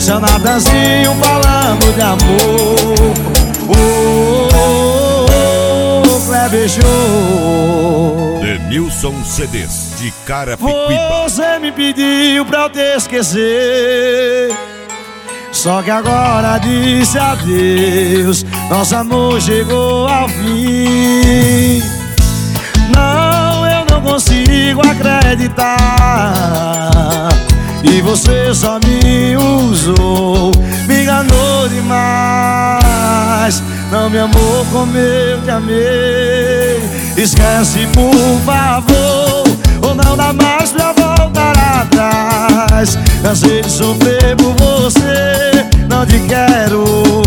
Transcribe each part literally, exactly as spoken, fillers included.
Seu Natanzinho falando de amor. Oh, oh, oh, oh, Kleber Show. Denilson C Ds de Carapicuíba. Você me pediu pra eu te esquecer, só que agora disse adeus. Nosso amor chegou ao fim. Não, eu não consigo acreditar. E você só me usou, me enganou demais. Não me amou como eu te amei. Esquece, por favor, ou não dá mais pra voltar atrás. Cansei de sofrer por você, não te quero.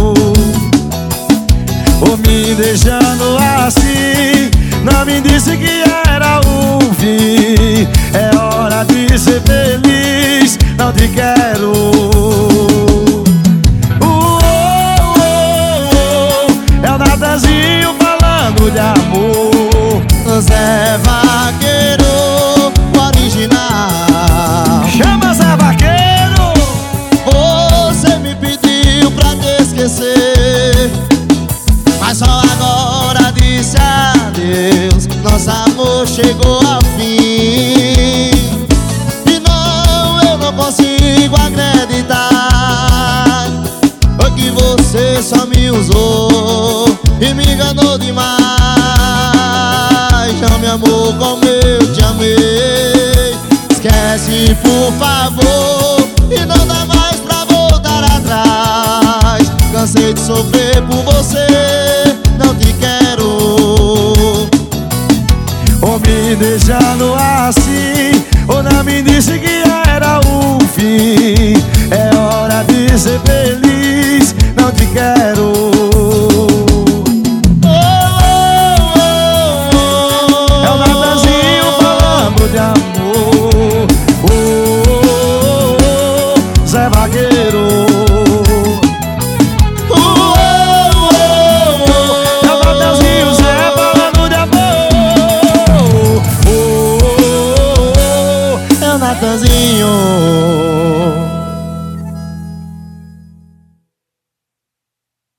Ou me deixando assim, não me disse que era o fim. É hora de ser feliz, não te quero. Uh, oh, oh, oh, é o Natanzinho falando de amor. Zé Vaqueiro, original. Chama Zé Vaqueiro. Você me pediu pra te esquecer, mas só agora disse adeus. Nosso amor chegou ao fim. E não, eu não consigo acreditar. Foi que você só me usou e me enganou demais. Não me amou como eu te amei. Esquece, por favor, e não dá mais pra voltar atrás. Cansei de sofrer por você, não te quero. Ou me deixando assim, ou não me disse que era o fim. É hora de ser feliz, não te quero.